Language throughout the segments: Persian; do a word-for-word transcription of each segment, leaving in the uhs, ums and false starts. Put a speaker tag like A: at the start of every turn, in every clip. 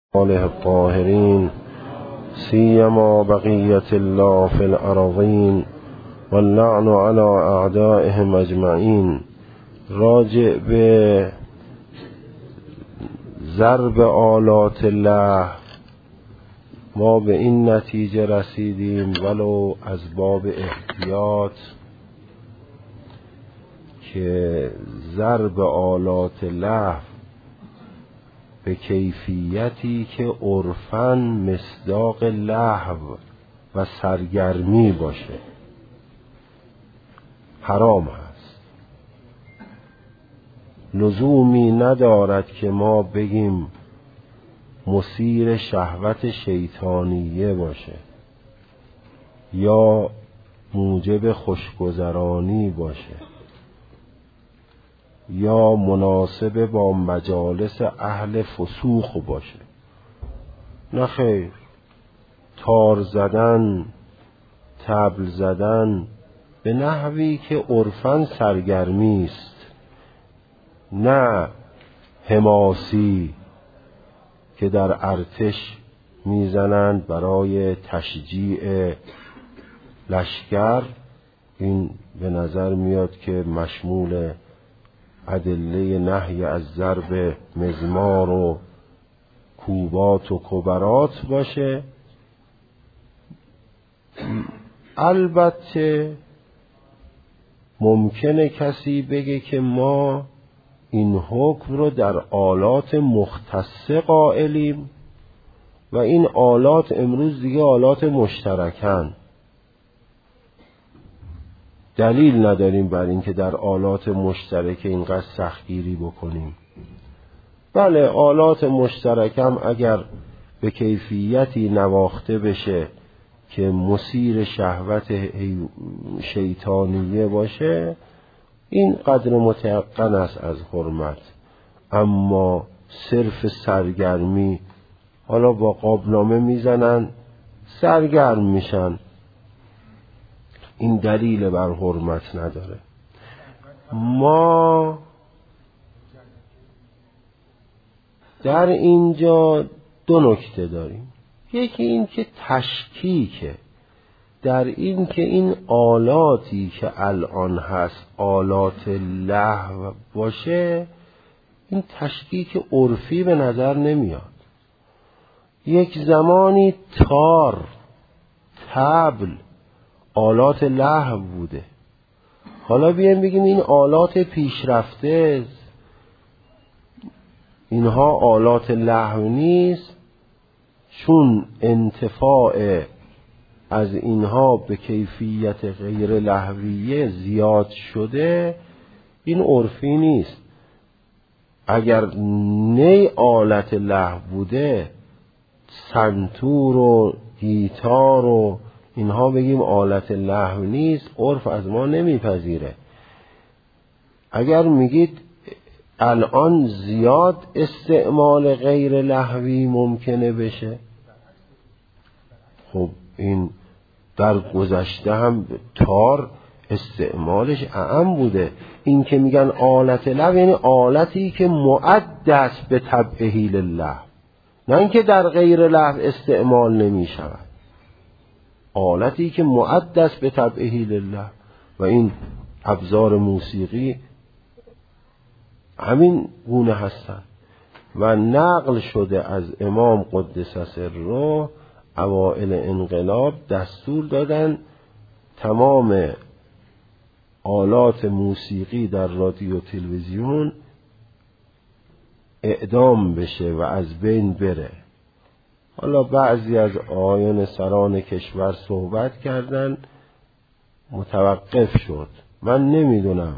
A: آله الطاهرین سیما بقیت الله فی الارضین واللعن علی اعدائهم اجمعین. راجع به ضرب آلات الله ما به این نتیجه رسیدیم ولو از باب احتیاط که ضرب آلات الله به کیفیتی که عرفاً مصداق لهو و سرگرمی باشه حرام هست. لزومی ندارد که ما بگیم مثیر شهوت شیطانیه باشه یا موجب خوشگذرانی باشه یا مناسب با مجالس اهل فسوق باشه. نه خیر، تار زدن، طبل زدن به نحوی که عرفاً سرگرمی است، نه حماسی که در ارتش میزنند برای تشجیع لشکر. این به نظر میاد که مشمول ادله نهی از ضرب مزمار و کوبات و کبرات باشه. البته ممکنه کسی بگه که ما این حکم رو در آلات مختصه قائلیم و این آلات امروز دیگه آلات مشترکن، دلیل نداریم بر این که در آلات مشترک اینقدر سختگیری بکنیم. بله، آلات مشترکم اگر به کیفیتی نواخته بشه که مثیر شهوت شیطانیه باشه، این قدر متیقن است از حرمت. اما صرف سرگرمی، حالا با قابلمه میزنن سرگرم میشن، این دلیل بر حرمت نداره. ما در اینجا دو نکته داریم. یکی این که تشکیکه در این که این آلاتی که الان هست آلات لهو باشه، این تشکیک عرفی به نظر نمیاد. یک زمانی تار، طبل آلات لهو بوده، حالا بیایم بگیم این آلات پیشرفته، اینها آلات لهو نیست، چون انتفاع از اینها به کیفیت غیر لهویه زیاد شده، این عرفی نیست. اگر نی آلت لهو بوده، سنتور و گیتار و اینها بگیم آلت لهو نیست، عرف از ما نمیپذیره. اگر میگید الان زیاد استعمال غیر لهوی ممکنه بشه، خب این در گذشته هم تار استعمالش اعم بوده. این که میگن آلت لهو یعنی آلتی که معد است به تبعه لله، نه اینکه در غیر لهو استعمال نمیشود، آلتی که معد است به تبعه لله. و این ابزار موسیقی همین گونه هستند. و نقل شده از امام قدس سره اوائل انقلاب دستور دادن تمام آلات موسیقی در رادیو و تلویزیون اعدام بشه و از بین بره. حالا بعضی از آیان سران کشور صحبت کردن، متوقف شد. من نمیدونم،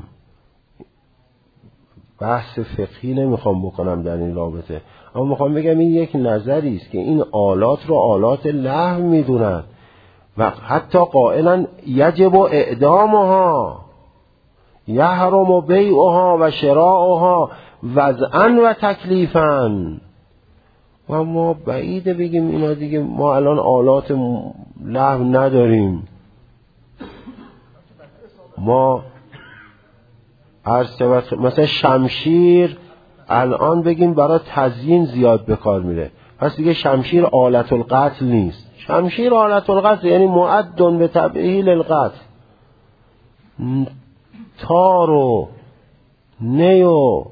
A: بحث فقهی نمیخوام بکنم در این رابطه، اما میخوام بگم این یک نظری است که این آلات رو آلات لهو میدونن و حتی قائلا یجب اعدامها، یحرم بیعها و شراؤها وضعا و تکلیفا. و ما بعیده بگیم اینا دیگه ما الان آلات لهو نداریم. ما عرض مثلا شمشیر الان بگیم برای تزیین زیاد به کار میره، پس دیگه شمشیر آلت القتل نیست. شمشیر آلت القتل یعنی معد به تبعیل القتل. تار و نی و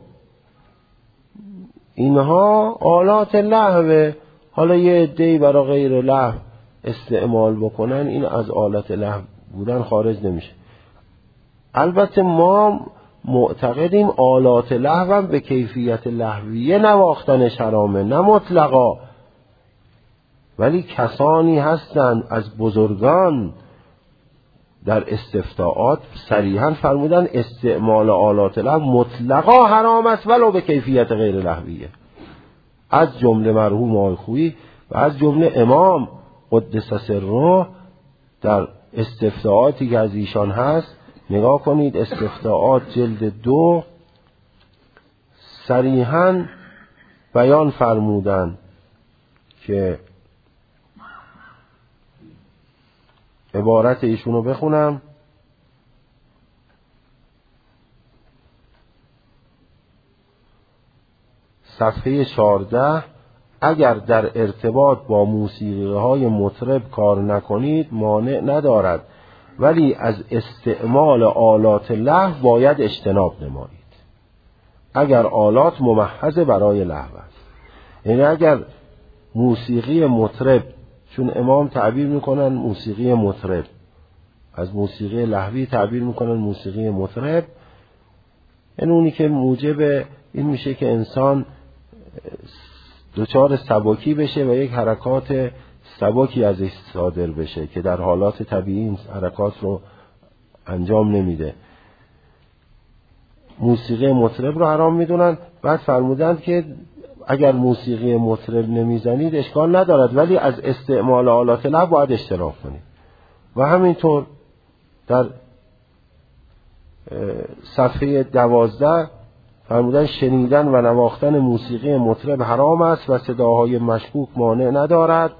A: اینها آلات لهوه. حالا یه عده‌ای برای غیر لهو استعمال بکنن، این از آلات لهو بودن خارج نمیشه. البته ما معتقدیم آلات لهو هم به کیفیت لهویه نواختنش حرامه، نه مطلقا، ولی کسانی هستند از بزرگان در استفتاءات صریحاً فرمودن استعمال آلات لهو مطلقا حرام است ولو به کیفیت غیر لهویه، از جمله مرحوم آقای خویی و از جمله امام قدس سره در استفتاءاتی که از ایشان هست. نگاه کنید استفتاءات جلد دو صریحاً بیان فرمودن که عبارت ایشونو بخونم: صفحه چهارده: اگر در ارتباط با موسیقی های مطرب کار نکنید مانع ندارد، ولی از استعمال آلات لهو باید اجتناب نمایید اگر آلات ممحض برای لهو است. یعنی اگر موسیقی مطرب، چون امام تعبیر میکنن موسیقی مطرب، از موسیقی لهوی تعبیر میکنن موسیقی مطرب، یعنی اونی که موجب این میشه که انسان دچار سبکی بشه و یک حرکات سبکی ازش صادر بشه که در حالات طبیعی این حرکات رو انجام نمیده. موسیقی مطرب رو حرام میدونن. بعد فرمودن که اگر موسیقی مطرب نمیزنید اشکال ندارد، ولی از استعمال آلات لهو باید اجتناب کنید. و همینطور در صفحه دوازده فرمودن شنیدن و نواختن موسیقی مطرب حرام است و صداهای مشکوک مانع ندارد.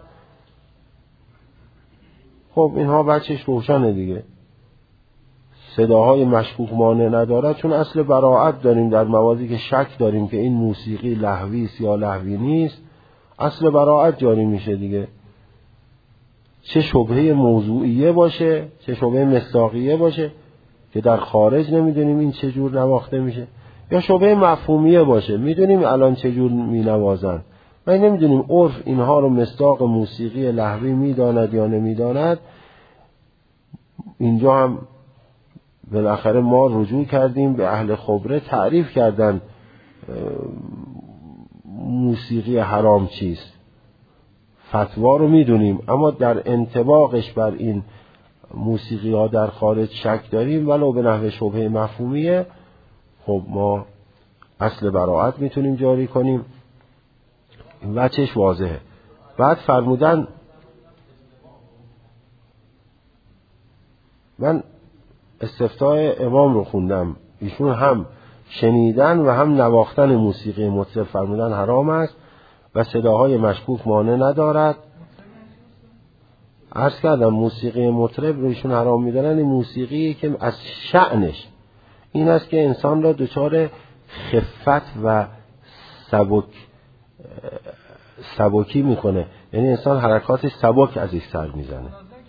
A: خب اینها بچش روشنه دیگه، صداهای مشکوک مانع ندارد، چون اصل براءت داریم در مواردی که شک داریم که این موسیقی لهوی است یا لهوی نیست، اصل براءت جاری میشه دیگه. چه شبهه موضوعیه باشه، چه شبهه مصداقیه باشه که در خارج نمیدونیم این چجور نواخته میشه، یا شبهه مفهومیه باشه میدونیم الان چجور مینوازن و نمیدونیم عرف اینها رو مصداق موسیقی لهوی میداند یا نمیداند. اینجا هم بالاخره ما رجوع کردیم به اهل خبره، تعریف کردن موسیقی حرام چیست، فتوا رو میدونیم، اما در انطباقش بر این موسیقی ها در خارج شک داریم ولو به نحو شبهه مفهومیه. خب ما اصل براءت میتونیم جاری کنیم، این وجهش واضحه. بعد فرمودن، من استفتاء امام رو خوندم، ایشون هم شنیدن و هم نواختن موسیقی مطرب فرمودن حرام است و صداهای مشکوک مانع ندارد. عرض کردم موسیقی مطرب رو ایشون حرام میدونن، این موسیقی که از شأنش این است که انسان را دچار خفت و سبک سبکی میکنه، یعنی انسان حرکات سبک ازش سر میزنه.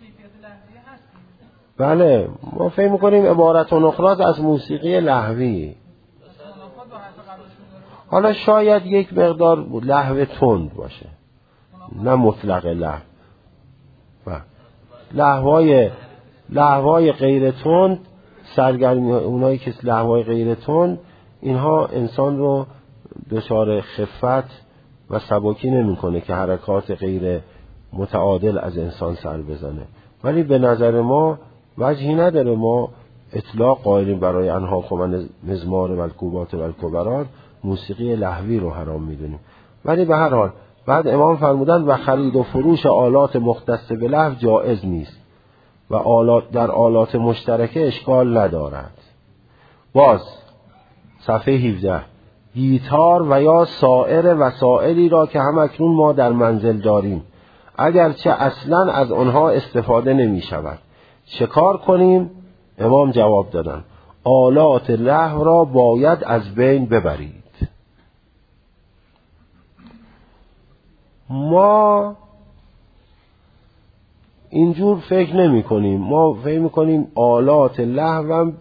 A: بله ما فکر میکنیم عبارت و نخراز از موسیقی لهوی. حالا شاید یک مقدار لهو تند باشه، نه مطلق لهو. لهوهای لهوهای غیر تند، سرگرمی اونایی که لهوهای غیر تند، اینها انسان رو دچار خفت و سبکی نمیکنه که حرکات غیر متعادل از انسان سر بزنه. ولی به نظر ما وجهی نداره ما اطلاق قائلیم برای انها من مزمار و الکوبات و الکبرات موسیقی لهوی رو حرام میدونیم. ولی به هر حال بعد امام فرمودن و خرید و فروش آلات مختص به لهو جائز نیست و آلات در آلات مشترکه اشکال ندارد. باز صفحه هفده: گیتار و یا سایر وسائلی را که هم اکنون ما در منزل داریم اگرچه اصلا از آنها استفاده نمی شود چه کار کنیم؟ امام جواب دادن آلات لهو را باید از بین ببرید. ما اینجور فکر نمی کنیم. ما فکر می کنیم آلات لهو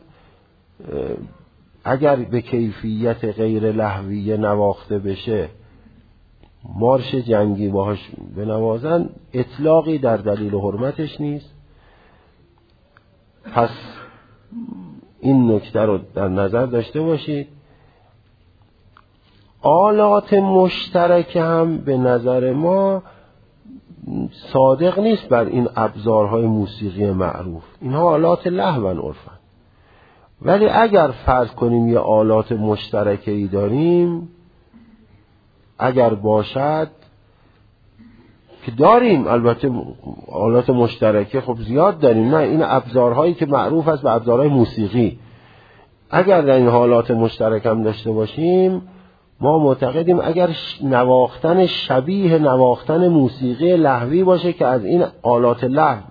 A: اگر به کیفیت غیر لهویه نواخته بشه، مارش جنگی باهاش بنوازن، اطلاقی در دلیل حرمتش نیست. پس این نکته رو در نظر داشته باشید. آلات مشترک هم به نظر ما صادق نیست بر این ابزارهای موسیقی معروف. اینها آلات لهوان عرفن. ولی اگر فرض کنیم یه آلات مشترکی داریم، اگر باشد که داریم، البته آلات مشترکه خب زیاد داریم، نه این ابزارهایی که معروف است به ابزارهای موسیقی، اگر در این حالات مشترک هم داشته باشیم، ما معتقدیم اگر نواختن شبیه نواختن موسیقی لهوی باشه که از این آلات لهو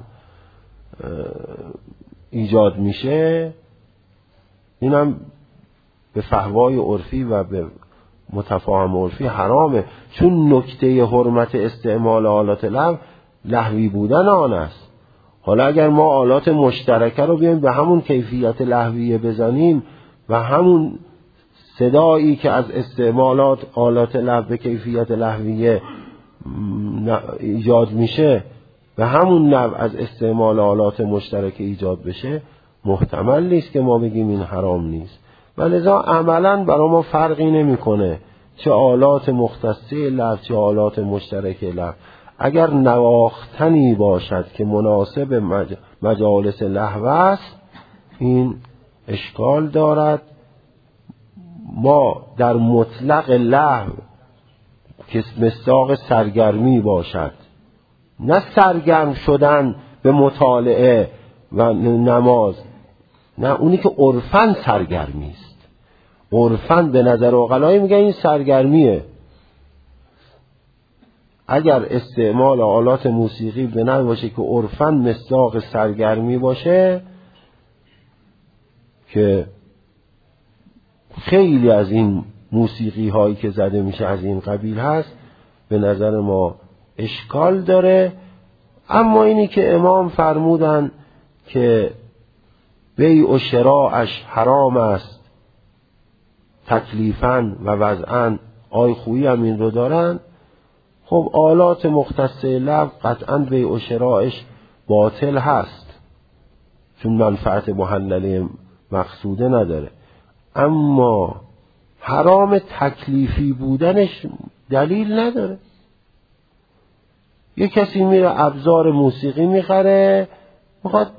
A: ایجاد میشه، اینم به فحوای عرفی و به متفاهم عرفی حرامه، چون نکته حرمت استعمال آلات لهو لهوی بودن آن است. حالا اگر ما آلات مشترکه رو بیایم به همون کیفیت لهویه بزنیم و همون صدایی که از استعمالات آلات لهو به کیفیت لهویه ایجاد میشه و همون نوع از استعمال آلات مشترکه ایجاد بشه، محتمل نیست که ما بگیم این حرام نیست. ولذا عملا برای ما فرقی نمیکنه چه آلات مختصه لهو چه آلات مشترک لهو، اگر نواختنی باشد که مناسب مج... مجالس لهو است، این اشکال دارد. ما در مطلق لهو که مصداق سرگرمی باشد، نه سرگرم شدن به مطالعه و نماز، نه اونی که عرفاً سرگرمی است. عرفاً به نظر عقلایی میگن این سرگرمیه. اگر استعمال آلات موسیقی به نوع باشه که عرفاً مصداق سرگرمی باشه، که خیلی از این موسیقی هایی که زده میشه از این قبیل هست، به نظر ما اشکال داره. اما اینی که امام فرمودن که بیع و شراعش حرام است تکلیفاً و وضعاً، آی خویی هم این رو دارن، خب آلات مختصه لهو قطعاً بیع و شراعش باطل هست، چون منفعت محلله مقصوده نداره. اما حرام تکلیفی بودنش دلیل نداره. یه کسی میره ابزار موسیقی میخره، میخواد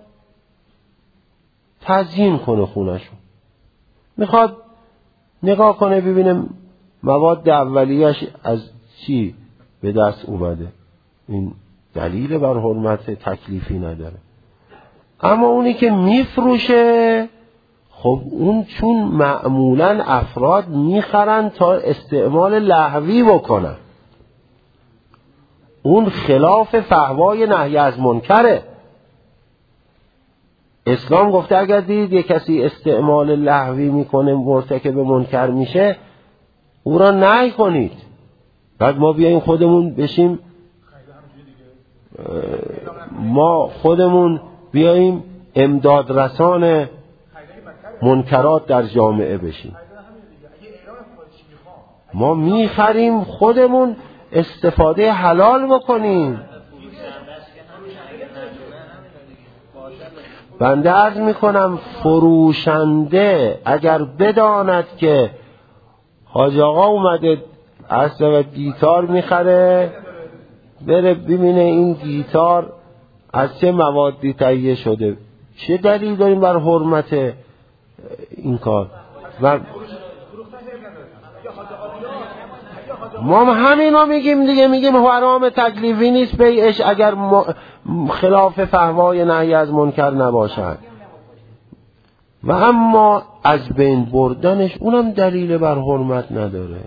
A: تزیین کنه خونشو، میخواد نگاه کنه ببینه مواد اولیه‌اش از چی به دست اومده، این دلیل بر حرمت تکلیفی نداره. اما اونی که میفروشه، خب اون چون معمولاً افراد میخرن تا استعمال لهوی بکنن، اون خلاف فحوای نهی از منکره. اسلام گفته اگر دید یک کسی استعمال لهوی میکنه مرتکب منکر میشه، او را نهی کنید. بعد ما بیاییم خودمون بشیم، ما خودمون بیاییم امداد رسان منکرات در جامعه بشیم. ما میخریم خودمون استفاده حلال بکنیم. بنده عرض میکنم فروشنده اگر بداند که حاج آقا اومده اصلا گیتار میخره، بره ببینه این گیتار از چه موادی تهیه شده، چه دلیل داریم بر حرمت این کار. و ما همینو میگیم دیگه، میگیم حرام تکلیفی نیست بیعش اگر خلاف فحوای نهی از منکر نباشد. و اما از بین بردنش اونم دلیل بر حرمت نداره،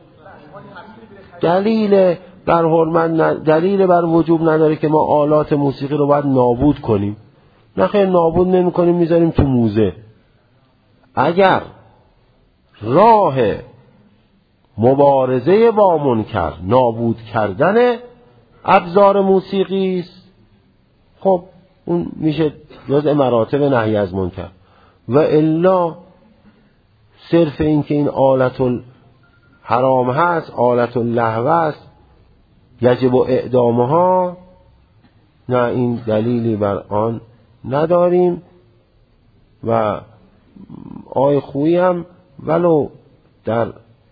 A: دلیل بر حرمت ن... دلیل بر وجوب نداره که ما آلات موسیقی رو باید نابود کنیم. نه خیر، نابود نمی کنیم، میذاریم تو موزه. اگر راه مبارزه با منکر، نابود کردن ابزار موسیقی است، خب اون میشه جزء مراتب نهی از منکر. و الا صرف این که این آلت الحرام هست، آلت اللهو است، یجب اعدامها، نه، این دلیلی بر آن نداریم. و آی خویی هم ولو در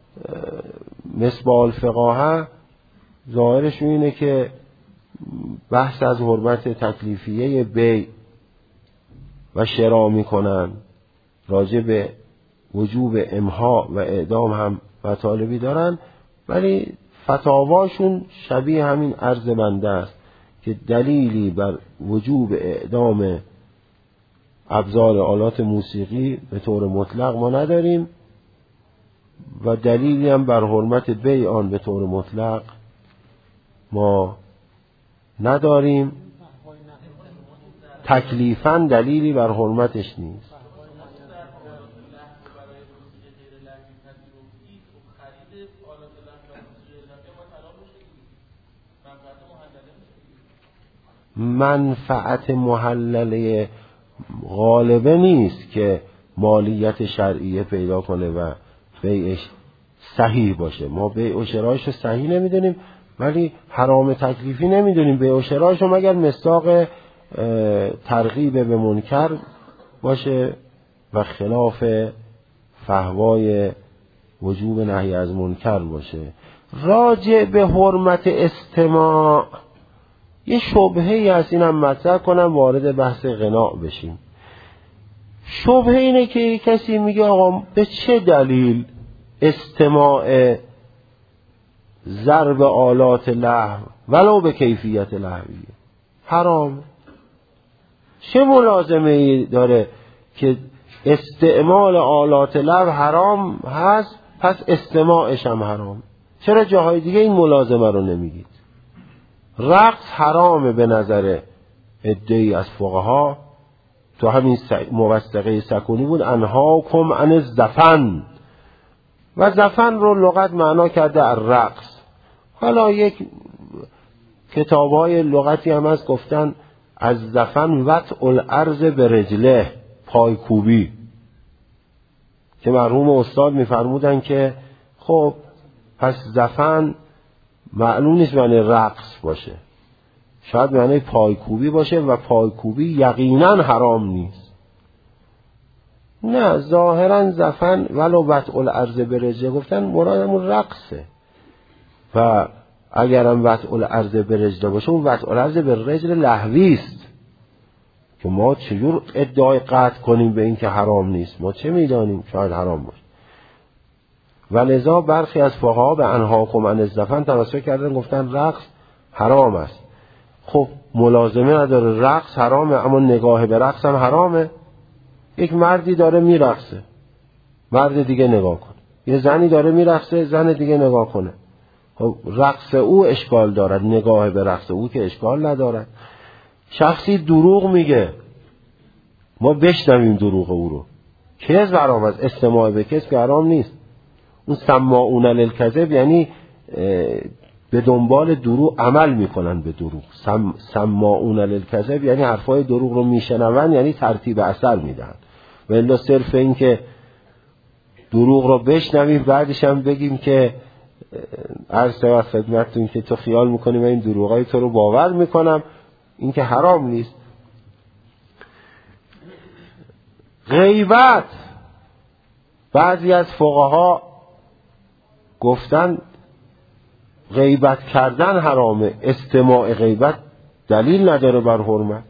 A: مصباح الفقاهه ظاهرش اینه که بحث از حرمت تکلیفیه بیع و شرا میکنن، راجع به وجوب امها و اعدام هم مطالبی دارن، ولی فتاواشون شبیه همین عرض بنده است که دلیلی بر وجوب اعدام ابزار آلات موسیقی به طور مطلق ما نداریم و دلیلی هم بر حرمت بیع آن به طور مطلق ما نداریم. تکلیفاً دلیلی بر حرمتش نیست. منفعت محلله غالبه نیست که مالیت شرعیه پیدا کنه و بیعش صحیح باشه. ما بیع و شرایش رو صحیح نمیدونیم، ولی حرام تکلیفی نمیدونیم. بیع و شرایش رو مگر مصداق ترغیب به منکر باشه و خلاف فهوای وجوب نهی از منکر باشه. راجع به حرمت استماع یه شبهه‌ای هست، اینم مطرح کنم وارد بحث غنا بشیم. شبهه اینه که کسی میگه آقا به چه دلیل استماع ضرب آلات لهو ولو به کیفیت لهویه حرام؟ چه ملازمه ای داره که استعمال آلات لهو حرام هست پس استماعش هم حرام؟ چرا جاهای دیگه این ملازمه رو نمیگید؟ رقص حرامه به نظر عده‌ای از فقها، تو همین موثقه سکونی بود انهاکم عن الزفن، و زفن رو لغت معنا کرده الرقص. حالا یک کتاب‌های لغتی هم از گفتن از زفن وطء الارض به رجله، پایکوبی، که مرحوم استاد می‌فرمودن که خب پس زفن معلوم نیست معنی رقص باشه، شاید معنی پایکوبی باشه و پایکوبی یقینا حرام نیست. نه، ظاهرا زفن ولو وطء الارض به رجله گفتن مرادمون رقصه، و اگرم وطء الارض به رجله باشه اون وطء الارض به رجل لهوی است که ما چجور ادعای قطع کنیم به این که حرام نیست؟ ما چه میدانیم؟ شاید حرام باشه. و لذا برخی از فقها به انهاکم عن الزفن توسط کردن گفتن رقص حرام است. خب ملازمه نداره، رقص حرامه اما نگاه به رقص هم حرامه. یک مردی داره میرقصه، مرد دیگه نگاه کنه، یه زنی داره میرقصه، زن دیگه نگاه کنه، خب رقص او اشکال دارد، نگاه به رقص او که اشکال ندارد. شخصی دروغ میگه، ما بشنویم دروغ او رو، کذب حرام است، استماع به کذب حرام نیست. اون سماعون للکذب یعنی به دنبال دروغ عمل میکنن به دروغ. سم سماعون للکذب یعنی حرفای دروغ رو میشنون، یعنی ترتیب اثر میدن. و الا صرف این که دروغ رو بشنویم بعدش هم بگیم که عرض شود خدمتتون که تو خیال میکنی من این دروغای تو رو باور میکنم، این که حرام نیست. غیبت، بعضی از فقها گفتن غیبت کردن حرامه، استماع غیبت دلیل نداره بر حرمت.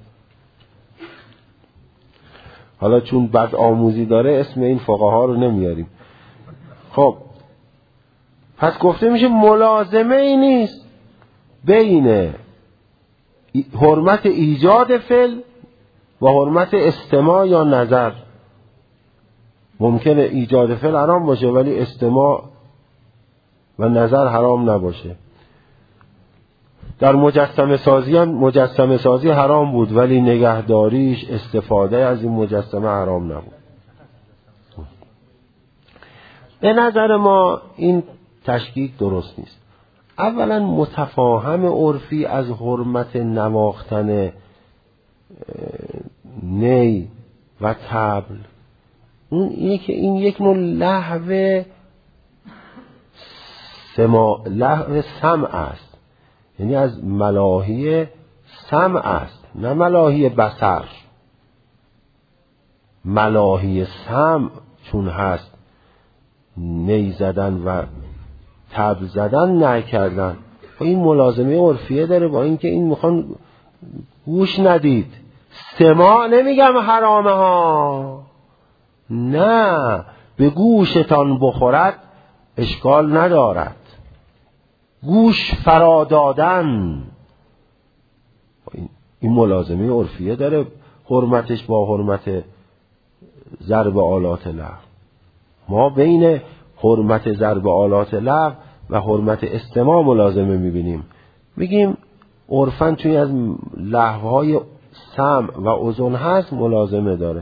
A: حالا چون بد آموزی داره اسم این فقها رو نمیاریم. خب پس گفته میشه ملازمه ای نیست بین حرمت ایجاد فعل و حرمت استماع یا نظر. ممکنه ایجاد فعل حرام باشه ولی استماع و نظر حرام نباشه. در مجسمه سازی هم مجسمه سازی حرام بود ولی نگهداریش، استفاده از این مجسمه حرام نبود. به نظر ما این تشکیک درست نیست. اولا متفاهم عرفی از حرمت نواختن نی و طبل اون اینه که این یک نوع لهو سما لهو سمع است، یعنی از ملاهی سمع است نه ملاهی بصر. ملاهی سمع چون هست نی زدن و طبل زدن نکردن و این ملازمه عرفیه داره با اینکه این میخوان گوش ندید. سماع نمیگم حرامه ها، نه، به گوشتان بخورد اشکال ندارد. گوش فرا دادن این ملازمه عرفیه داره، حرمتش با حرمت ضرب آلات لهو. ما بین حرمت ضرب آلات لهو و حرمت استماع ملازمه میبینیم. میگیم عرفاً توی از لهوهای سمع و اذن هست ملازمه داره.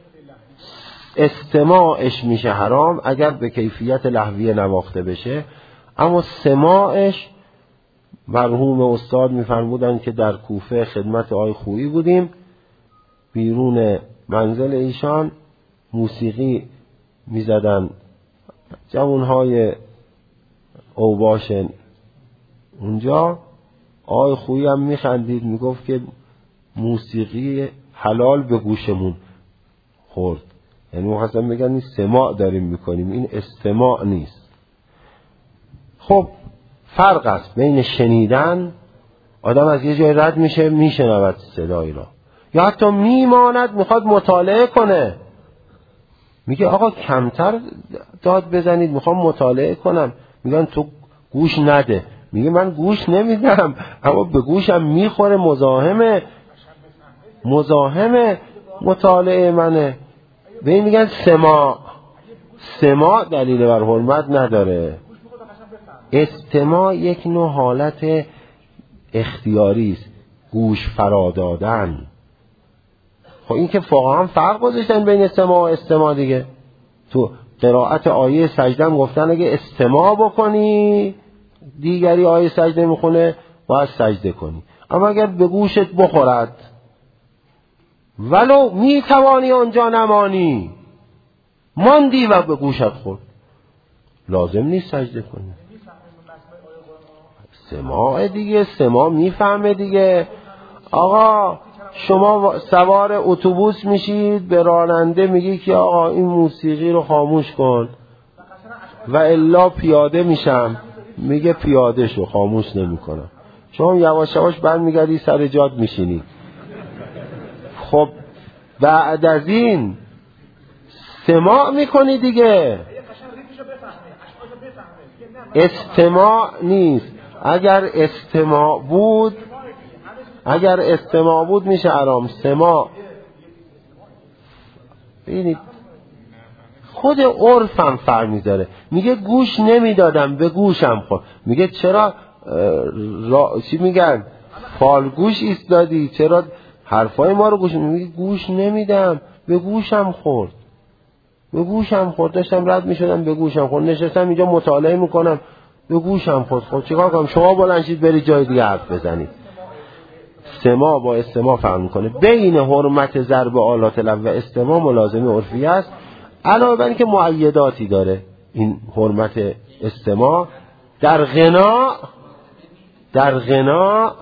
A: استماعش میشه حرام اگر به کیفیت لهویه نواخته بشه، اما سماعش مرحوم استاد میفرمودن که در کوفه خدمت آقای خویی بودیم، بیرون منزل ایشان موسیقی میزدن جوانهای اوباش اونجا. آقای خویی هم میخندید میگفت که موسیقی حلال به گوشمون خورد، یعنی محسن بگن این سماع داریم میکنیم، این استماع نیست. خب فرق است بین شنیدن، آدم از یه جای رد میشه میشنود صدایی را، یا حتی میماند میخواد مطالعه کنه، میگه آقا کمتر داد بزنید میخوام مطالعه کنم، میگن تو گوش نده، میگه من گوش نمیدم اما به گوشم میخوره، مزاحمه مزاحمه مطالعه منه. به این میگن سماع. سماع دلیل بر حرمت نداره. استماع یک نوع حالت اختیاری است، گوش فرا دادن. خب این که واقعا فرق گذاشتن بین استماع و استماع دیگه. تو قرائت آیه سجده هم گفتن اگه استماع بکنی دیگری آیه سجده میخونه باید سجده کنی، اما اگر به گوشت بخورد ولو میتوانی آنجا نمانی ماندی و به گوشت خورد لازم نیست سجده کنی. سماع دیگه، سماع میفهمه دیگه. آقا شما سوار اتوبوس میشید به راننده میگی که آقا این موسیقی رو خاموش کن و الا پیاده میشم، میگه پیاده شو خاموش نمیکنم، شما یواش یواش برمیگردی سر جات میشینی. خب بعد از این سماع میکنی دیگه، استماع نیست. اگر استماع بود اگر استماع بود میشه حرام. سماع ببینید خود عرفم فرق میذاره، میگه گوش نمیدادم به گوشم خورد، میگه چرا را... چی میگن فالگوش ایستادی، چرا حرفای ما رو گوش میگه گوش نمیدم به گوشم خورد، به گوشم خورد، داشتم رد میشدم به گوشم خورد، نشستم اینجا مطالعه میکنم به گوشم خورد. خب چیکار کنم؟ شما بلند شید برید جای دیگه حرف بزنید. سماع با استماع فرق میکنه. بین حرمت ضرب آلات لهو و استماع ملازمه عرفی است، علاوه بر اینکه مؤیداتی داره این حرمت استماع. در غنا در غنا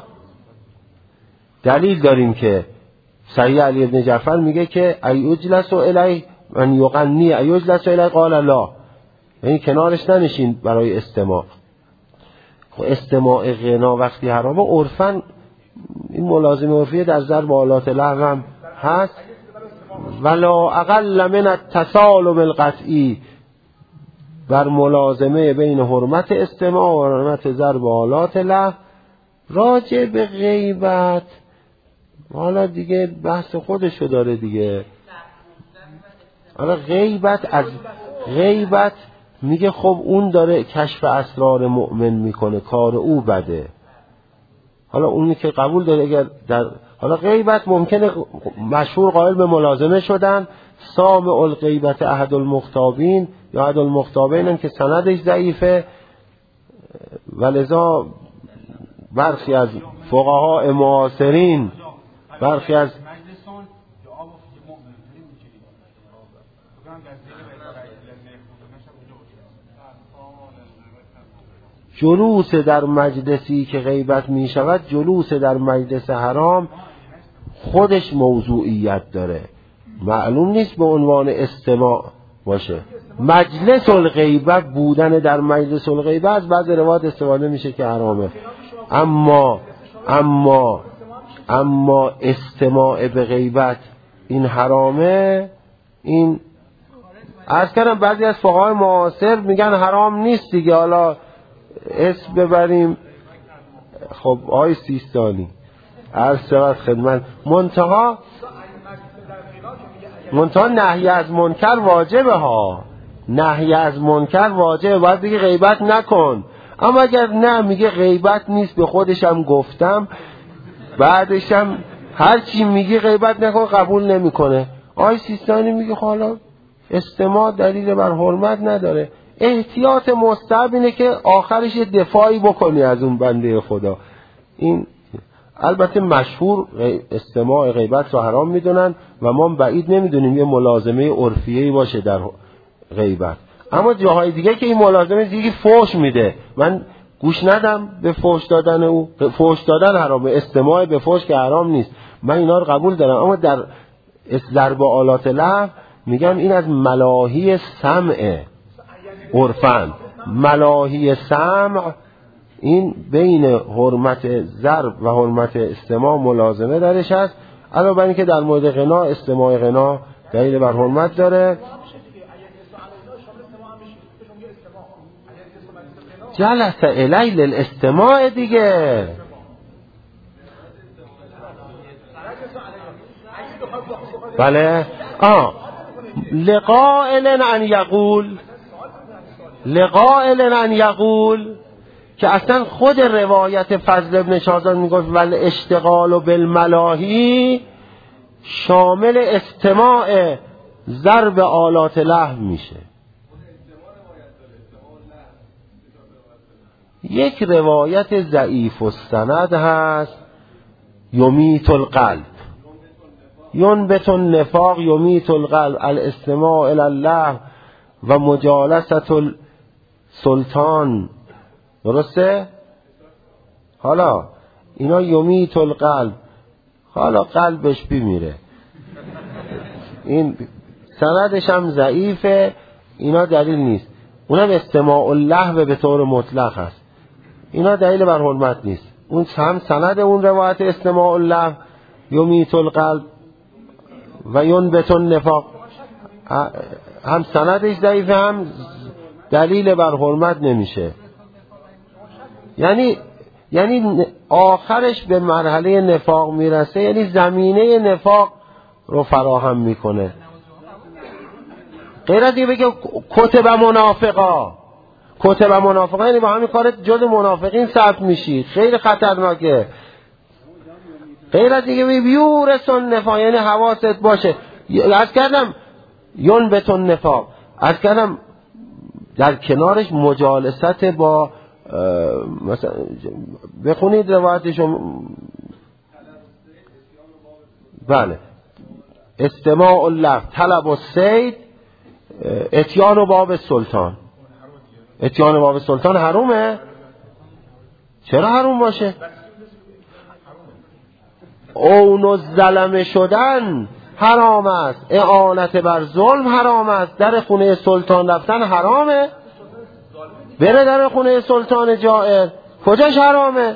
A: دلیل داریم که صحیح علی ابن جعفر میگه که ایجلس الی من یغنی ایجلس الی قال لا، یعنی کنارش ننشین برای استماع. خب استماع غنا وقتی حرامه عرفاً این ملازمه عرفیه در ضرب آلات لهو هم هست. ولا اقل من التسالم القطعی، بر ملازمه بین حرمت استماع و حرمت ضرب آلات لهو. راجع به غیبت حالا دیگه بحث خودشو داره دیگه. حالا غیبت از غیبت میگه خب اون داره کشف اسرار مؤمن میکنه، کار او بده. حالا اونی که قبول داره اگر در حالا غیبت ممکنه مشهور قائل به ملازمه شدن، سامع الغیبت احد المختابین یا احد المختابین هم که سندش ضعیفه، ولذا برخی از فقها معاصرین برخی از جلوس در مجلسی که غیبت می شود، جلوس در مجلس حرام خودش موضوعیت داره، معلوم نیست به عنوان استماع باشه. مجلس الغیبت بودن در مجلس الغیبت از بعض روایات استفاده میشه که حرامه، اما اما اما استماع به غیبت این حرامه. این عرض کردم بعضی از فقهای معاصر میگن حرام نیست دیگه، حالا اسم ببریم. خب آی سیستانی عرض شود خدمت، منتها منتها نهی از منکر واجبه ها، نهی از منکر واجبه، باید بگی غیبت نکن. اما اگر نه میگه غیبت نیست، به خودشم گفتم، بعدشم هر چی میگی غیبت نکن قبول نمیکنه. آی سیستانی میگه حالا استماع دلیل بر حرمت نداره، احتیاط مستحب اینه که آخرش دفاعی بکنی از اون بنده خدا. این البته مشهور استماع غیبت رو حرام میدونن و ما بعید نمیدونیم یه ملازمه عرفیه‌ای باشه در غیبت، اما جاهای دیگه که این ملازمه دیگه فحش میده، من گوش ندم به فحش دادن او. فحش دادن حرامه، استماع به فحش که حرام نیست، من اینا رو قبول دارم. اما در ضرب آلات لهو میگم این از ملاهی سمع عرفاً، ملاهی سمع این بین حرمت ضرب و حرمت استماع ملازمه درش هست. علاوه بر این که در مورد غنا استماع غنا دلیل بر حرمت داره. جلس الی للاستماع دیگه، بله. آه لقائل ان یقول، لقائل ان یقول که اصلا خود روایت فضل ابن شاذان میگفت ول اشتغال بالملاهی شامل استماع ضرب آلات لهو میشه. یک روایت ضعیف السند هست یمیت القلب، ینبت النفاق یمیت القلب، الاستماع الی اللهو و مجالست السلطان، درسته؟ حالا اینا یمیت القلب، حالا قلبش بیمیره، این سندش هم ضعیفه، اینا دلیل نیست. اونم استماع اللهو به طور مطلق هست، اینا دلیل بر حرمت نیست. اون هم سند اون روایت استماع اللهو یمیت القلب و ینبت النفاق هم سندش ضعیفه، هم دلیل بر حرمت نمیشه. یعنی یعنی آخرش به مرحله نفاق میرسه، یعنی زمینه نفاق رو فراهم میکنه. غیر از دیگه بگه کتب منافقا، کتب منافقا یعنی با همین کارت جز منافقین ثبت میشی، خیلی خطرناکه. غیر از دیگه بگه بیورسون نفاق یعنی حواست باشه. از کردم ینبت النفاق، از کردم در کنارش مجالست با مثلا بخونید روایتشو، بله، استماع اللهو طلب الصید اتیان باب سلطان. اتیان باب سلطان حرومه؟ چرا حروم باشه؟ اون الظلم شدن حرام است، اعانت بر ظلم حرام است، در خونه سلطان رفتن حرامه، بره در خونه سلطان جائر کجاش حرامه؟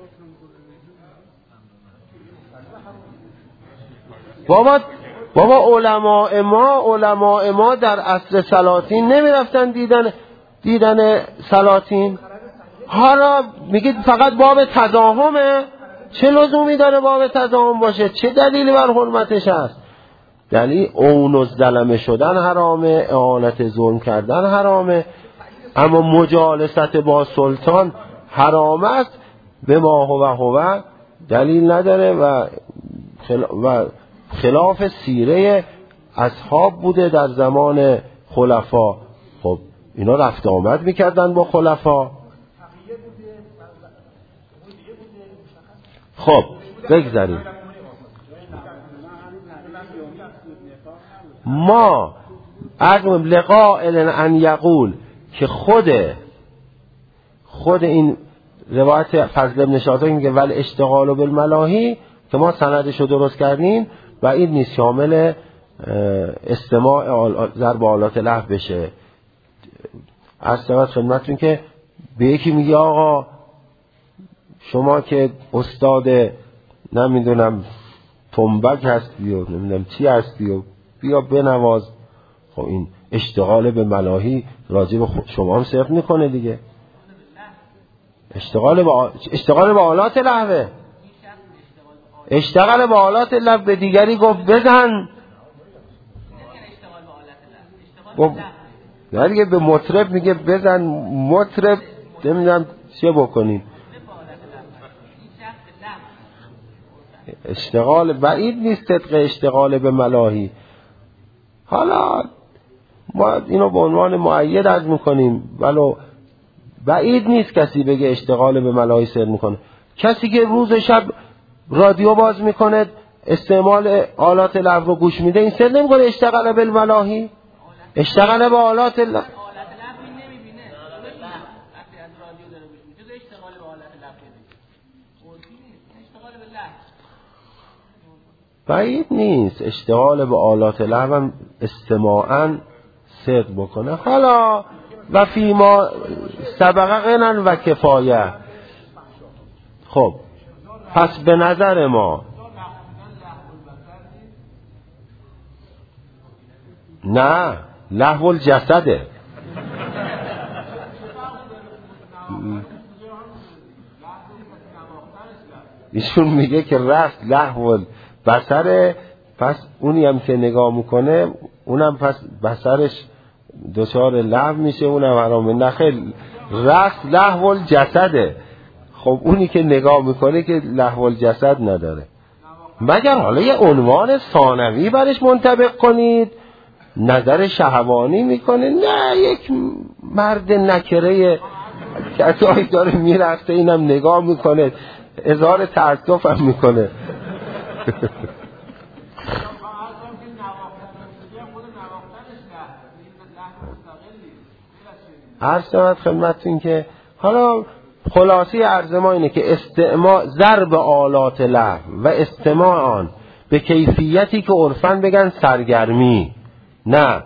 A: بابا بابا علماء ما علماء ما در عصر سلاطین نمی رفتن دیدن دیدن سلاطین. حالا میگید فقط باب تضاهمه، چه لزومی داره باب تضاهم باشه؟ چه دلیلی بر حرمتش هست؟ دلیل اون الظلم شدن حرامه، اعانت ظلم کردن حرامه، اما مجالست با سلطان حرام است. به ما هو هو دلیل نداره و و خلاف سیره اصحاب بوده در زمان خلفا. خب اینا رفت آمد میکردن با خلفا. خب بگذاریم. ما اگم لقائل ان یقول که خود خود این روایت فضل ابن شاطر میگه ول اشتغال بالملاهی که ما سندش رو درست کردیم و این نیست شامل استماع ضرب آلات لهو بشه. عرض شود خدمتتون که به یکی میگه آقا شما که استاد نمیدونم تنبک هستی و نمیدونم چی هستی و بیا بنواز. خب این اشتغال به ملاهی راجع به شما هم صرف میکنه دیگه. اشتغال با اشتغال با آلات لهوه. اشتغال با آلات لهو به دیگری گفت بزن. گفت نه دیگه به مطرب میگه بزن مطرب نمیدونم چه بکنیم. اشتغال بعید نیست طبق اشتغال به ملاهی. حالا ما اینو به عنوان مؤید عرض میکنیم ولو بعید نیست کسی بگه اشتغال به ملاهی سر میکنه. کسی که روز شب رادیو باز میکنه استعمال آلات لهو رو گوش میده این سر نمیکنه اشتغال به ملاهی. اشتغال به آلات لهو بعید نیست اشتغال به آلات لهو هم استماعاً صدق بکنه. حالا و فی ما سبقه غنن و کفایه. خب پس به نظر ما نه لهو الجسده. ایشون میگه که رفت لهو بصره، پس اونی هم که نگاه میکنه اونم پس بصرش دچار لهو میشه اونم حرام. نخل رفت لهو الجسده. خب اونی که نگاه میکنه که لهو الجسد نداره. مگر حالا یه عنوان ثانوی برش منطبق کنید نظر شهوانی میکنه؟ نه یک مرد نکره کسایی داره میرفته اینم نگاه میکنه اظهار تأسف هم میکنه. عرض شود خدمتتون که حالا خلاصی عرض ما اینه که استعماع ضرب آلات لهو و استماع آن به کیفیتی که عرفاً بگن سرگرمی، نه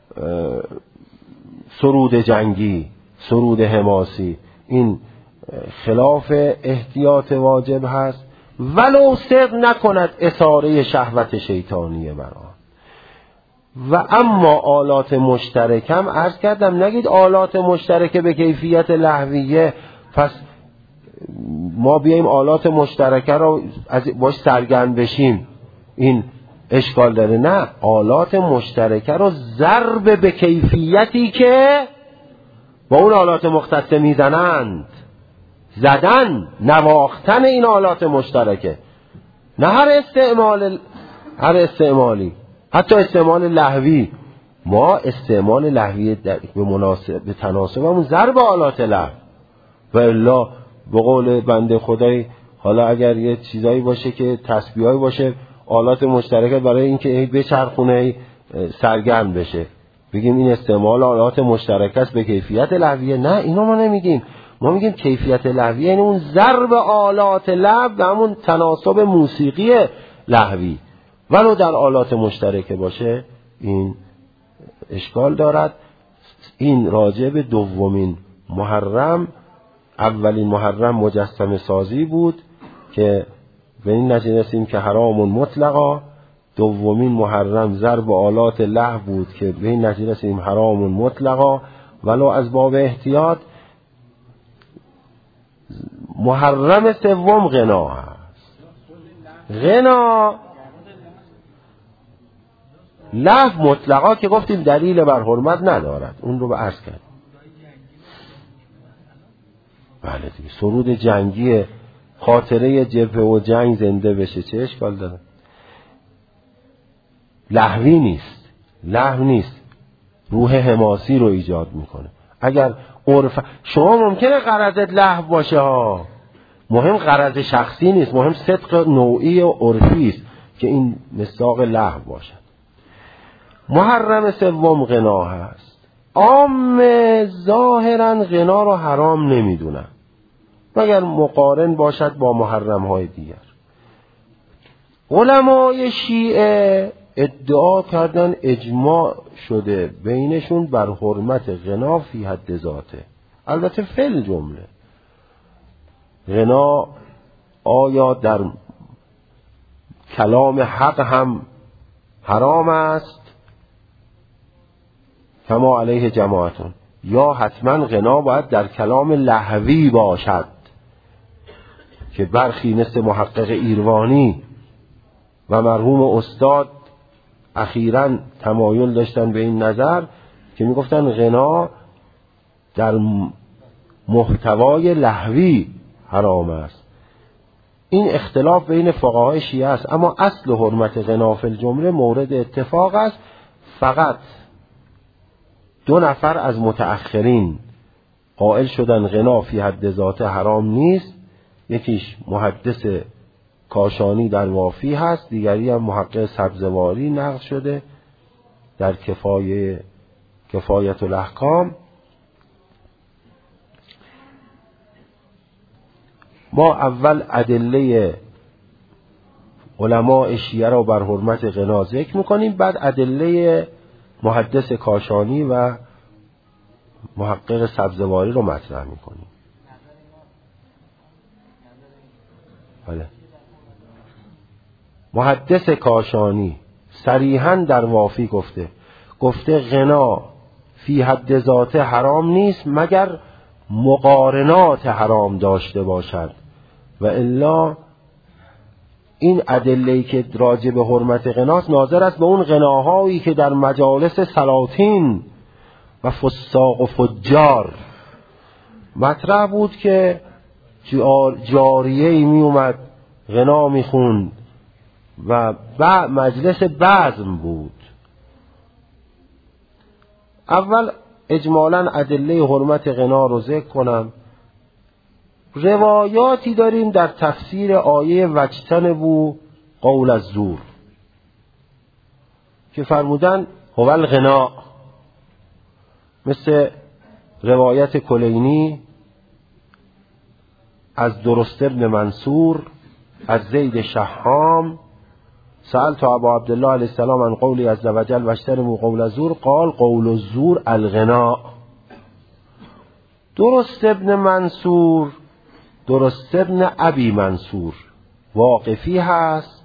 A: سرود جنگی، سرود حماسی، این خلاف احتیاط واجب هست ولو صدق نکند اثاره شهوت شیطانیه برآن. و اما آلات مشترکم عرض کردم نگید آلات مشترکه به کیفیت لهویه پس ما بیاییم آلات مشترکه رو از باش سرگرم بشیم این اشکال داره. نه، آلات مشترکه رو ضرب به کیفیتی که با اون آلات مختصه میزنند زدن نواختن این آلات مشترکه، نه هر استعمال هر استعمالی حتی استعمال لهوی. ما استعمال لهوی به مناسب به تناسبمون ضرب آلات لهو و الا به قول بنده خدای حالا اگر یه چیزایی باشه که تسبیحایی باشه آلات مشترکه برای اینکه بچرخونه سرگرم بشه بگیم این استعمال آلات مشترک است به کیفیت لهویه. نه، اینو ما نمیگیم. ما میگیم کیفیت لهویه یعنی اون ضرب آلات لهو و همون تناسب موسیقی لهوی ولو در آلات مشترکه باشه این اشکال دارد. این راجع به دومین محرم، اولین محرم مجسمه سازی بود که به این نتیجه رسیدیم که حرام مطلقا. دومین محرم ضرب آلات لهو بود که به این نتیجه رسیدیم حرام مطلقا ولو از باب احتیاط. محرم سوم غنا هست. غنا لهو مطلقا که گفتیم دلیل بر حرمت ندارد، اون رو به عرض کرد. بله دیگه سرود جنگی خاطره جبهه و جنگ زنده بشه چه اشکال داره؟ لهوی نیست، لهو نیست، روح حماسی رو ایجاد میکنه. اگر عرف شما ممکنه غرضت لهو باشه ها مهم غرض شخصی نیست، مهم صدق نوعی و عرفی است که این مصداق لهو باشد. محرم سوم غنا هست. عام ظاهرا غنا رو حرام نمیدونن مگر مقارن باشد با محرم های دیگر. علمای شیعه ادعا کردن اجماع شده بینشون بر حرمت غنا فی حد ذاته. البته فعل جمله غنا آیا در کلام حق هم حرام است کما علیه جماعتون، یا حتما غنا باید در کلام لهوی باشد که برخی مثل محقق ایروانی و مرحوم استاد اخیراً تمایل داشتن به این نظر که میگفتن غنا در محتوای لهوی حرام است. این اختلاف بین فقهای شیعه است، اما اصل حرمت غنا فی الجمله مورد اتفاق است. فقط دو نفر از متأخرین قائل شدن غنا فی حد ذاته حرام نیست. یکیش محدث کاشانی در وافی هست، دیگری هم محقق سبزواری نقل شده در کفایه کفایت الاحکام. ما اول ادله علماء شیعه را بر حرمت غنا ذکر میکنیم، بعد ادله محدث کاشانی و محقق سبزواری رو مطرح میکنیم. بله. محدث کاشانی صریحاً در وافی گفته گفته غنا فی حد ذاته حرام نیست مگر مقارنات حرام داشته باشد، و الا این ادله‌ای که راجع به حرمت غناست ناظر است به اون غناهایی که در مجالس سلاطین و فساق و فجار مطرح بود که جاریه‌ای می اومد غنا می خوند و بعد مجلس بزم بود. اول اجمالاً ادله حرمت غنا رو ذکر کنم. روایاتی داریم در تفسیر آیه واجتنبوا قول الزور که فرمودن هو الغنا، مثل روایت کلینی از درست ابن منصور از زید شحام سألت ابا عبدالله علیه السلام عن قولی عز وجل واجتنبوا قول الزور قال قول الزور الغنا. درست ابن منصور درست ابن ابی منصور واقفی هست،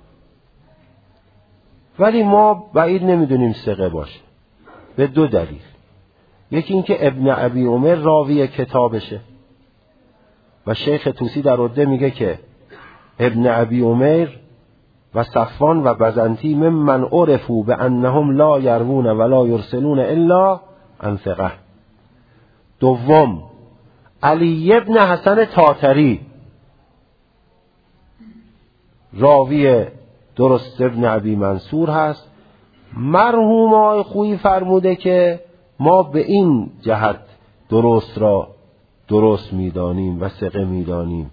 A: ولی ما بعید نمیدونیم ثقه باشه به دو دلیل. یکی اینکه ابن ابی عمر راوی کتابشه و شیخ طوسی در عده میگه که ابن ابی عمر و صفوان و بزنتی ممن عرفوا بانهم لا یروون ولا یرسلون الا عن ثقه. دوم علی ابن حسن طاطری راوی درست ابن ابی منصور هست. مرحوم آقای خویی فرموده که ما به این جهت درست را درست میدانیم و ثقه میدانیم.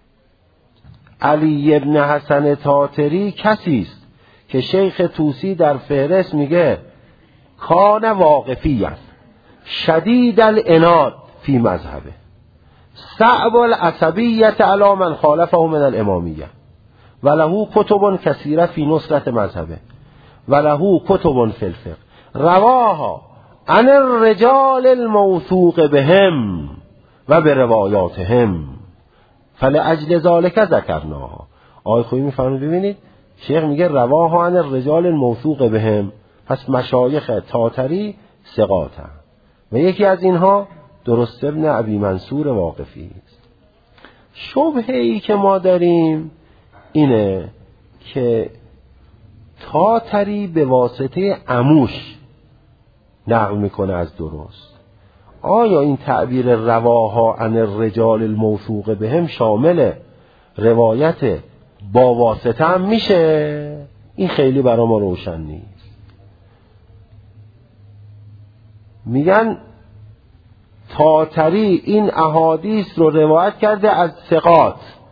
A: علی ابن حسن طاطری کسی است که شیخ طوسی در فهرست میگه کان واقفی است شدید العناد فی مذهبه صعب العصبیت علی من خالفه من الامامیه و له کتب کثیره فی نصرت مذهبه و له کتب فی الفقه رواها عن الرجال الموثوق بهم و برواياتهم فلأجل ذلك ذکرناها. آقای خویی میفرمایند ببینید شیخ میگه رواها عن الرجال الموثوق بهم، پس مشایخ طاطری ثقاتن و یکی از اینها درست ابن ابی منصور واقفی است. شبهه ای که ما داریم اینه که طاطری به واسطه عموش نقل میکنه از درست. آیا این تعبیر رواها عن الرجال الموثوق بهم شامل روایت با واسطه هم میشه؟ این خیلی برای ما روشن نیست. میگن طاطری این احادیث رو روایت کرده از ثقات.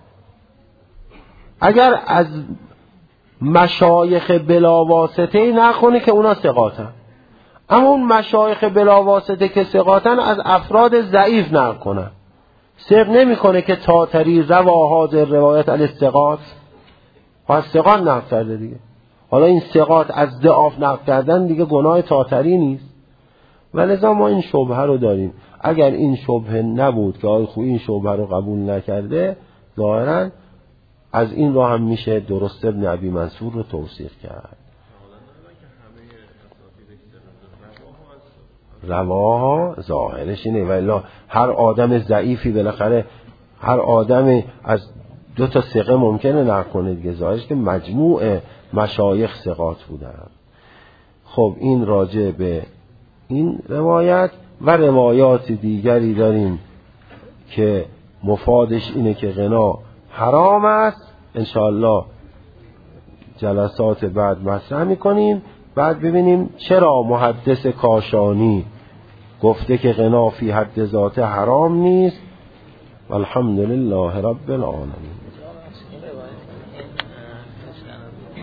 A: اگر از مشایخ بلاواسطه نکنه که اونا ثقاتن، اما اون مشایخ بلاواسطه که ثقاتن از افراد ضعیف نقل کنن. ثق نمی کنه که طاطری رواهاد روایت علی ثقات و از ثقات نقل کرده دیگه. حالا این ثقات از ضعاف نقل کردن دیگه گناه طاطری نیست. ولذا ما این شبهه رو داریم. اگر این شبهه نبود که آقای خویی این شبهه رو قبول نکرده، ظاهراً از این راه هم میشه درست ابن ابی منصور رو توثیق کرد. رواها ظاهرش اینه، ولی هر آدم ضعیفی بالاخره هر آدم از دو تا ثقه ممکنه نقل کنه دیگه. ظاهرش که مجموع مشایخ ثقات بودن. خب این راجع به این روایت و روایات دیگری داریم که مفادش اینه که غنا حرام است. انشاءالله جلسات بعد مطرح میکنیم. بعد ببینیم چرا محدث کاشانی گفته که غنا فی حد ذات حرام نیست. والحمدلله رب العالمین.